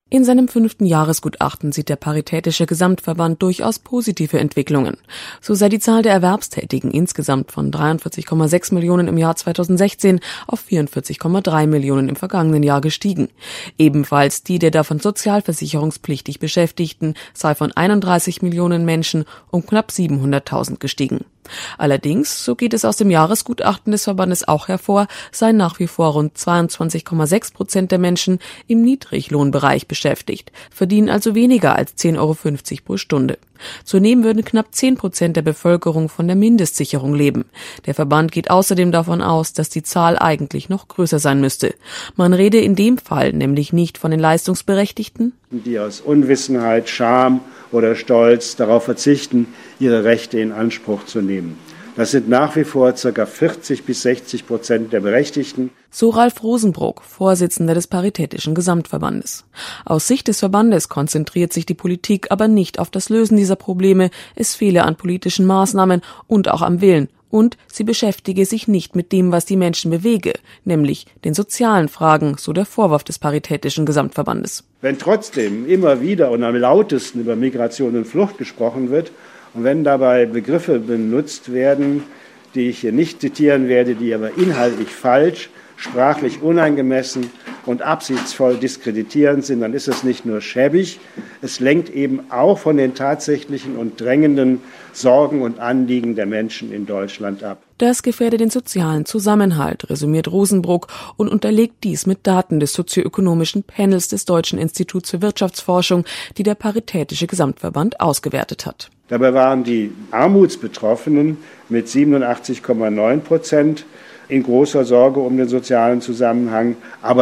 In seinem 5. Jahresgutachten sieht der Paritätische Gesamtverband durchaus positive Entwicklungen. So sei die Zahl der Erwerbstätigen insgesamt von 43,6 Millionen im Jahr 2016 auf 44,3 Millionen im vergangenen Jahr gestiegen. Ebenfalls die der davon sozialversicherungspflichtig Beschäftigten sei von 31 Millionen Menschen um knapp 700.000 gestiegen. Allerdings, so geht es aus dem Jahresgutachten des Verbandes auch hervor, seien nach wie vor rund 22,6% der Menschen im Niedriglohnbereich beschäftigt, verdienen also weniger als 10,50 € pro Stunde. Zudem würden knapp 10% der Bevölkerung von der Mindestsicherung leben. Der Verband geht außerdem davon aus, dass die Zahl eigentlich noch größer sein müsste. Man rede in dem Fall nämlich nicht von den Leistungsberechtigten, die aus Unwissenheit, Scham oder Stolz darauf verzichten, ihre Rechte in Anspruch zu nehmen. Das sind nach wie vor ca. 40-60% der Berechtigten. So Ralf Rosenbrock, Vorsitzender des Paritätischen Gesamtverbandes. Aus Sicht des Verbandes konzentriert sich die Politik aber nicht auf das Lösen dieser Probleme. Es fehle an politischen Maßnahmen und auch am Willen. Und sie beschäftige sich nicht mit dem, was die Menschen bewege, nämlich den sozialen Fragen, so der Vorwurf des Paritätischen Gesamtverbandes. Wenn trotzdem immer wieder und am lautesten über Migration und Flucht gesprochen wird und wenn dabei Begriffe benutzt werden, die ich hier nicht zitieren werde, die aber inhaltlich falsch, sprachlich unangemessen und absichtsvoll diskreditierend sind, dann ist es nicht nur schäbig, es lenkt eben auch von den tatsächlichen und drängenden Sorgen und Anliegen der Menschen in Deutschland ab. Das gefährde den sozialen Zusammenhalt, resümiert Rosenbrock und unterlegt dies mit Daten des sozioökonomischen Panels des Deutschen Instituts für Wirtschaftsforschung, die der Paritätische Gesamtverband ausgewertet hat. Dabei waren die Armutsbetroffenen mit 87,9% in großer Sorge um den sozialen Zusammenhang, aber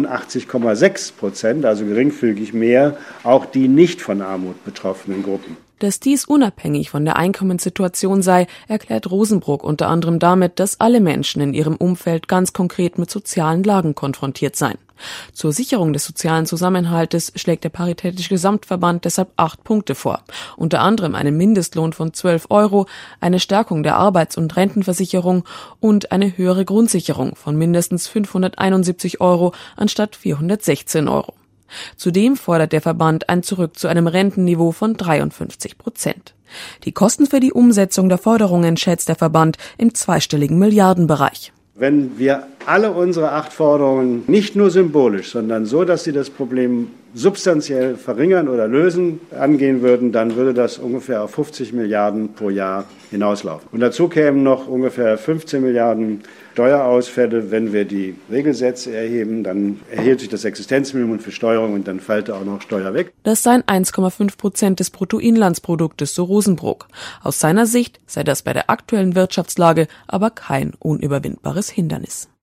89,6%, also geringfügig mehr, auch die nicht von Armut betroffenen Gruppen. Dass dies unabhängig von der Einkommenssituation sei, erklärt Rosenbrock unter anderem damit, dass alle Menschen in ihrem Umfeld ganz konkret mit sozialen Lagen konfrontiert seien. Zur Sicherung des sozialen Zusammenhaltes schlägt der Paritätische Gesamtverband deshalb 8 Punkte vor. Unter anderem einen Mindestlohn von 12 €, eine Stärkung der Arbeits- und Rentenversicherung und eine höhere Grundsicherung von mindestens 571 € anstatt 416 €. Zudem fordert der Verband ein Zurück zu einem Rentenniveau von 53%. Die Kosten für die Umsetzung der Forderungen schätzt der Verband im zweistelligen Milliardenbereich. Wenn wir alle unsere 8 Forderungen nicht nur symbolisch, sondern so, dass sie das Problem substanziell verringern oder lösen, angehen würden, dann würde das ungefähr auf 50 Milliarden pro Jahr hinauslaufen. Und dazu kämen noch ungefähr 15 Milliarden Steuerausfälle. Wenn wir die Regelsätze erheben, dann erhöht sich das Existenzminimum für Steuerung und dann fällt auch noch Steuer weg. Das seien 1,5% des Bruttoinlandsproduktes, so Rosenbrock. Aus seiner Sicht sei das bei der aktuellen Wirtschaftslage aber kein unüberwindbares Hindernis.